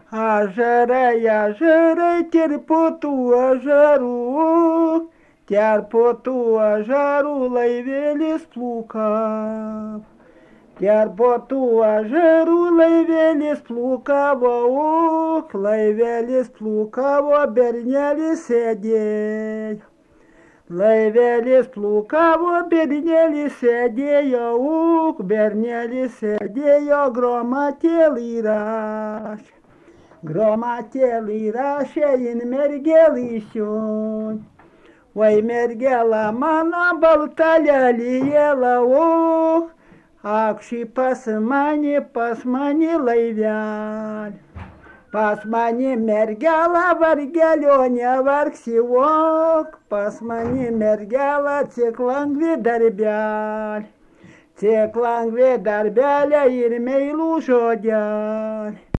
Ežerai, ežerai, tirpo tų ežerų, terpo tų ežerų laivėlis plūka. Terpo tų ežerų laivėlis plūkavo, laivelis plūkavo, bernelis sėdėjo. Laivelis plūkavo, bernelis sėdėjo, bernelis sėdėjo, gromatėlį rašė. Gromatėlį rašė, in mergelišiun. Oi mergela mano balta lelijėla, akši pas mani laivelį. Pas mani mergela vargelio nevargsi, pas mani mergela cik lengvi darbelį. Cik lengvi darbelį ir meilų žodelį.